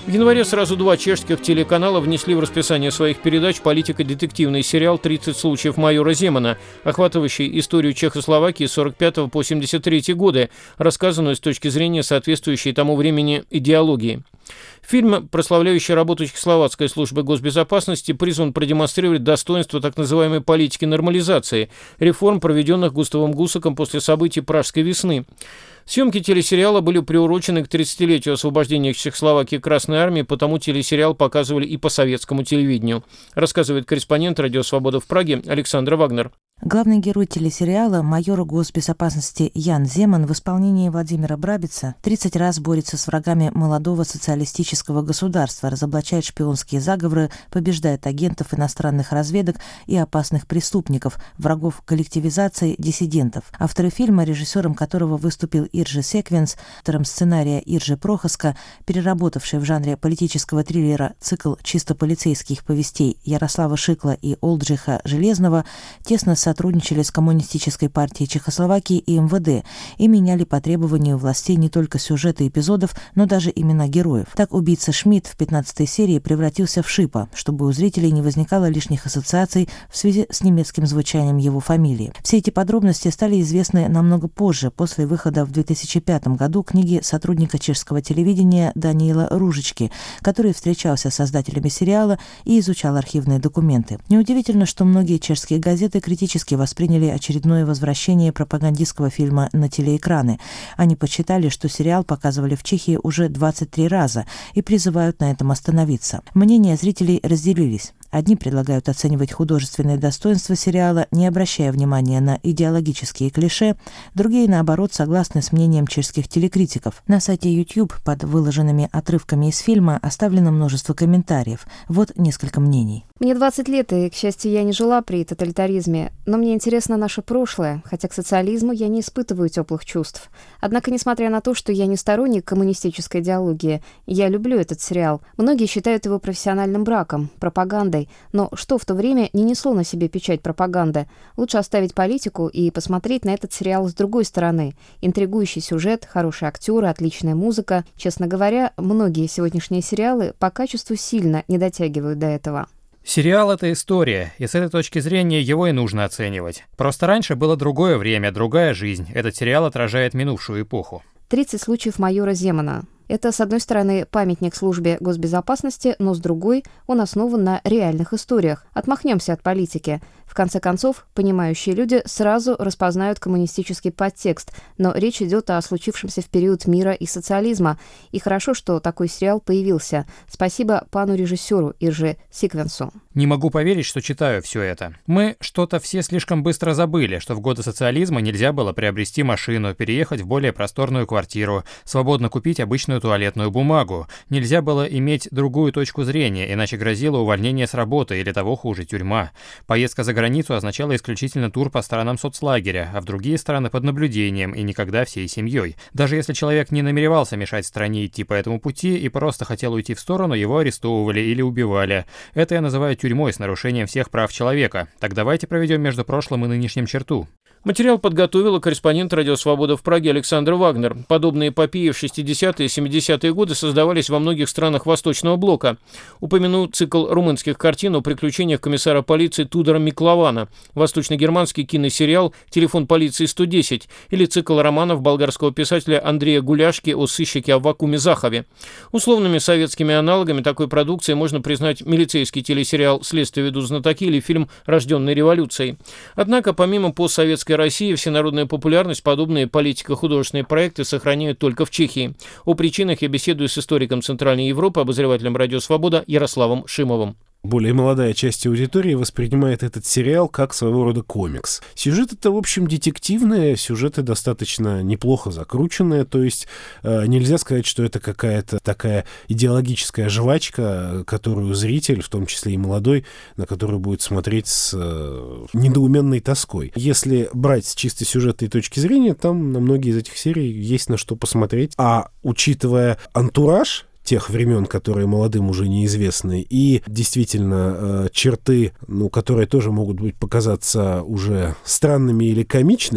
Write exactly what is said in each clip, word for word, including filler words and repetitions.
В январе сразу два чешских телеканала внесли в расписание своих передач политико-детективный сериал «тридцать случаев майора Земана», охватывающий историю Чехословакии с сорок пятого по семьдесят третий годы, рассказанную с точки зрения соответствующей тому времени идеологии. Фильм, прославляющий работу Чехословацкой службы госбезопасности, призван продемонстрировать достоинство так называемой политики нормализации, реформ, проведенных Густавом Гусаком после событий Пражской весны. Съемки телесериала были приурочены к тридцатилетию освобождения Чехословакии Красной Армии, потому телесериал показывали и по советскому телевидению, рассказывает корреспондент «Радио Свобода» в Праге Александр Вагнер. Главный герой телесериала, майор госбезопасности Ян Земан в исполнении Владимира Брабица тридцать раз борется с врагами молодого социалистического государства, разоблачает шпионские заговоры, побеждает агентов иностранных разведок и опасных преступников, врагов коллективизации, диссидентов. Авторы фильма, режиссером которого выступил Иржи Секвенс, автором сценария Иржи Прохаска, переработавший в жанре политического триллера цикл чисто полицейских повестей Ярослава Шикла и Олджиха Железного, тесно сотрудничали с Коммунистической партией Чехословакии и эм вэ дэ и меняли по требованию властей не только сюжеты эпизодов, но даже имена героев. Так убийца Шмидт в пятнадцатой серии превратился в Шипа, чтобы у зрителей не возникало лишних ассоциаций в связи с немецким звучанием его фамилии. Все эти подробности стали известны намного позже, после выхода в две тысячи пятом году книги сотрудника чешского телевидения Даниила Ружички, который встречался с создателями сериала и изучал архивные документы. Неудивительно, что многие чешские газеты критически восприняли очередное возвращение пропагандистского фильма на телеэкраны. Они подсчитали, что сериал показывали в Чехии уже двадцать три раза и призывают на этом остановиться. Мнения зрителей разделились. Одни предлагают оценивать художественные достоинства сериала, не обращая внимания на идеологические клише, другие, наоборот, согласны с мнением чешских телекритиков. На сайте YouTube под выложенными отрывками из фильма оставлено множество комментариев. Вот несколько мнений. Мне двадцать лет, и, к счастью, я не жила при тоталитаризме, но мне интересно наше прошлое, хотя к социализму я не испытываю теплых чувств. Однако, несмотря на то, что я не сторонник коммунистической идеологии, я люблю этот сериал. Многие считают его профессиональным браком, пропагандой, но что в то время не несло на себе печать пропаганды? Лучше оставить политику и посмотреть на этот сериал с другой стороны. Интригующий сюжет, хорошие актеры, отличная музыка. Честно говоря, многие сегодняшние сериалы по качеству сильно не дотягивают до этого. Сериал — это история, и с этой точки зрения его и нужно оценивать. Просто раньше было другое время, другая жизнь. Этот сериал отражает минувшую эпоху. тридцать случаев майора Земана. Это, с одной стороны, памятник службе госбезопасности, но с другой он основан на реальных историях. Отмахнемся от политики. В конце концов, понимающие люди сразу распознают коммунистический подтекст, но речь идет о случившемся в период мира и социализма. И хорошо, что такой сериал появился. Спасибо пану режиссеру Иржи Секвенсу. Не могу поверить, что читаю все это. Мы что-то все слишком быстро забыли, что в годы социализма нельзя было приобрести машину, переехать в более просторную квартиру, свободно купить обычную туалетную бумагу. Нельзя было иметь другую точку зрения, иначе грозило увольнение с работы или того хуже, тюрьма. Поездка за границу означала исключительно тур по странам соцлагеря, а в другие страны под наблюдением и никогда всей семьей. Даже если человек не намеревался мешать стране идти по этому пути и просто хотел уйти в сторону, его арестовывали или убивали. Это я называю тюрьмой с нарушением всех прав человека. Так давайте проведем между прошлым и нынешним черту. Материал подготовила корреспондент «Радио Свобода» в Праге Александр Вагнер. Подобные эпопеи в шестидесятые и семидесятые годы создавались во многих странах Восточного блока. Упомяну цикл румынских картин о приключениях комиссара полиции Тудора Миклована, восточно-германский киносериал «Телефон полиции сто десять» или цикл романов болгарского писателя Андрея Гуляшки о сыщике Аввакуме Захове. Условными советскими аналогами такой продукции можно признать милицейский телесериал «Следствие ведут знатоки» или фильм «Рожденный революцией». Однако, помимо постсоветской России, всенародная популярность подобные политико-художественные проекты сохраняют только в Чехии. О причинах я беседую с историком Центральной Европы, обозревателем «Радио Свобода» Ярославом Шимовым. Более молодая часть аудитории воспринимает этот сериал как своего рода комикс. Сюжеты-то, в общем, детективные, сюжеты достаточно неплохо закрученные, то есть э, нельзя сказать, что это какая-то такая идеологическая жвачка, которую зритель, в том числе и молодой, на которую будет смотреть с э, недоуменной тоской. Если брать с чисто сюжетной точки зрения, там на многие из этих серий есть на что посмотреть, а учитывая антураж тех времен, которые молодым уже неизвестны, и действительно э, черты, ну, которые тоже могут быть показаться уже странными или комичными,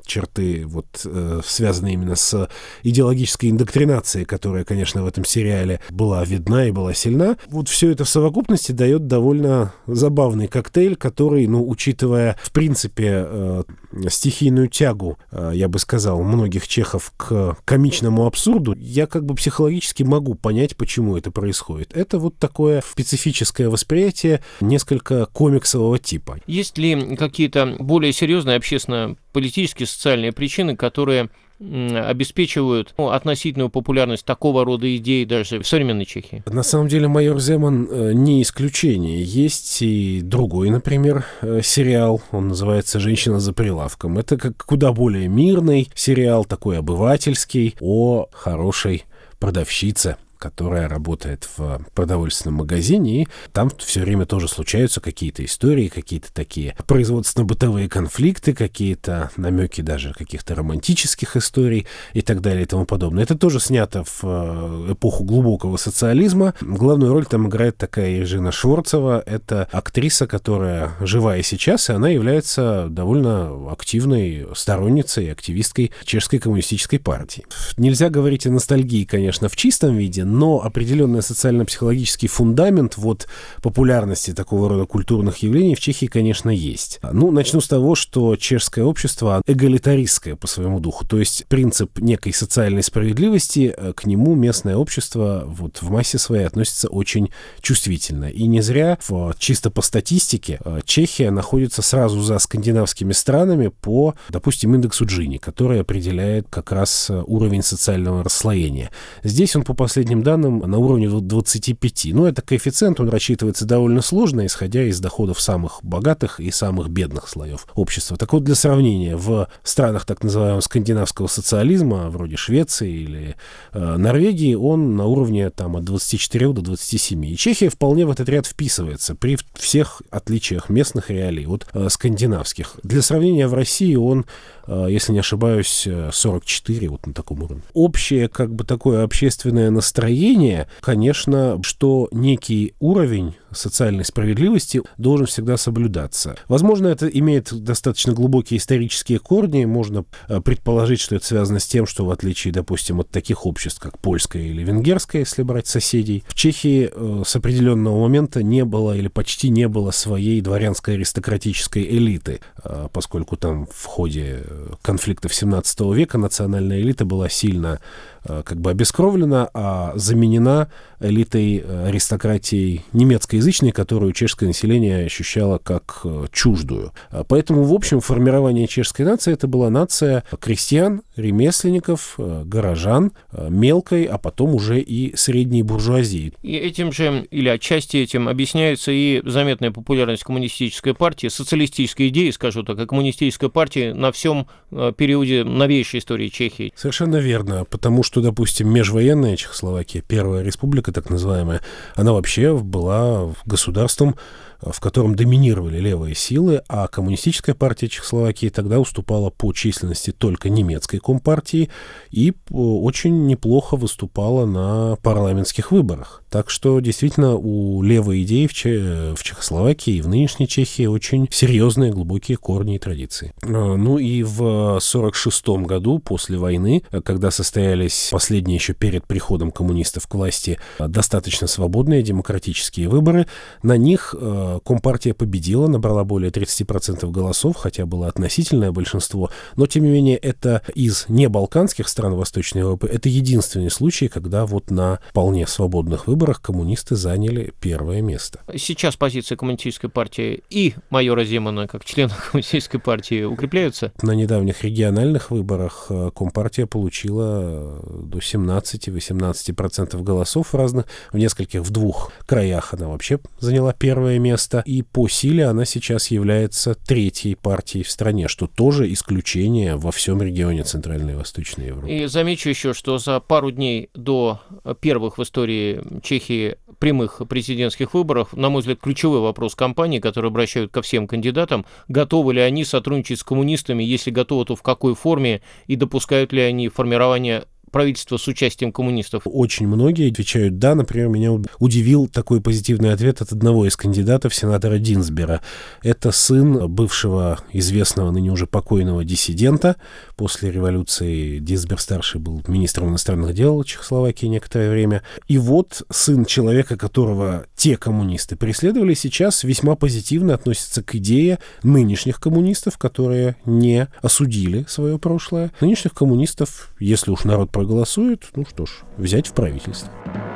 черты, вот, э, связанные именно с идеологической индоктринацией, которая, конечно, в этом сериале была видна и была сильна. Вот все это в совокупности дает довольно забавный коктейль, который, ну, учитывая, в принципе, э, стихийную тягу, э, я бы сказал, многих чехов к комичному абсурду, я как бы психологически могу понять, почему это происходит. Это вот такое специфическое восприятие несколько комиксового типа. Есть ли какие-то более серьезные общественно-политические, социальные причины, которые обеспечивают, ну, относительную популярность такого рода идей даже в современной Чехии? На самом деле «Майор Земан» не исключение. Есть и другой, например, сериал, он называется «Женщина за прилавком». Это как куда более мирный сериал, такой обывательский, о хорошей продавщице, которая работает в продовольственном магазине, и там все время тоже случаются какие-то истории, какие-то такие производственно-бытовые конфликты, какие-то намеки даже каких-то романтических историй и так далее и тому подобное. Это тоже снято в эпоху глубокого социализма. Главную роль там играет такая Иржина Шворцова. Это актриса, которая жива и сейчас, и она является довольно активной сторонницей, активисткой Чешской коммунистической партии. Нельзя говорить о ностальгии, конечно, в чистом виде, но определенный социально-психологический фундамент вот популярности такого рода культурных явлений в Чехии, конечно, есть. Ну, начну с того, что чешское общество эгалитаристское по своему духу, то есть принцип некой социальной справедливости, к нему местное общество вот в массе своей относится очень чувствительно. И не зря в, чисто по статистике Чехия находится сразу за скандинавскими странами по, допустим, индексу Джини, который определяет как раз уровень социального расслоения. Здесь он по последним данным на уровне двадцати пяти. Но это коэффициент, он рассчитывается довольно сложно, исходя из доходов самых богатых и самых бедных слоев общества. Так вот, для сравнения, в странах так называемого скандинавского социализма, вроде Швеции или э, Норвегии, он на уровне там, от двадцати четырёх до двадцати семи. И Чехия вполне в этот ряд вписывается при всех отличиях местных реалий от э, скандинавских. Для сравнения, в России он, э, если не ошибаюсь, сорок четыре, вот на таком уровне. Общее, как бы, такое общественное настроение, конечно, что некий уровень социальной справедливости должен всегда соблюдаться. Возможно, это имеет достаточно глубокие исторические корни. Можно предположить, что это связано с тем, что в отличие, допустим, от таких обществ, как польское или венгерское, если брать соседей, в Чехии э, с определенного момента не было или почти не было своей дворянской аристократической элиты, э, поскольку там в ходе конфликтов семнадцатого века национальная элита была сильно э, как бы обескровлена, а заменена элитой аристократии немецкоязычной, которую чешское население ощущало как чуждую. Поэтому, в общем, формирование чешской нации — это была нация крестьян, ремесленников, горожан, мелкой, а потом уже и средней буржуазии. И этим же, или отчасти этим, объясняется и заметная популярность коммунистической партии, социалистической идеи, скажу так, и коммунистической партии на всем периоде новейшей истории Чехии. Совершенно верно, потому что, допустим, межвоенная Чехословакия, Первая республика так называемая, она вообще была государством, в котором доминировали левые силы, а коммунистическая партия Чехословакии тогда уступала по численности только немецкой компартии и очень неплохо выступала на парламентских выборах. Так что, действительно, у левой идеи в, Че- в Чехословакии и в нынешней Чехии очень серьезные глубокие корни и традиции. Ну и в сорок шестом году, после войны, когда состоялись последние еще перед приходом коммунистов к власти достаточно свободные демократические выборы, на них Компартия победила, набрала более тридцати процентов голосов, хотя было относительное большинство, но, тем не менее, это из небалканских стран Восточной Европы, это единственный случай, когда вот на вполне свободных выборах коммунисты заняли первое место. Сейчас позиции коммунистической партии и майора Земана, как члена коммунистической партии, укрепляются? На недавних региональных выборах Компартия получила до семнадцати-восемнадцати процентов голосов в разных, в нескольких, в двух краях она вообще заняла первое место. И по силе она сейчас является третьей партией в стране, что тоже исключение во всем регионе Центральной и Восточной Европы. И замечу еще, что за пару дней до первых в истории Чехии прямых президентских выборов, на мой взгляд, ключевой вопрос кампании, который обращают ко всем кандидатам: готовы ли они сотрудничать с коммунистами, если готовы, то в какой форме, и допускают ли они формирование правительство с участием коммунистов? Очень многие отвечают «да». Например, меня удивил такой позитивный ответ от одного из кандидатов, сенатора Динсбера. Это сын бывшего известного, ныне уже покойного диссидента. После революции Динсбер-старший был министром иностранных дел Чехословакии некоторое время. И вот сын человека, которого те коммунисты преследовали, сейчас весьма позитивно относится к идее нынешних коммунистов, которые не осудили свое прошлое. Нынешних коммунистов, если уж народ проголосует, ну что ж, взять в правительство.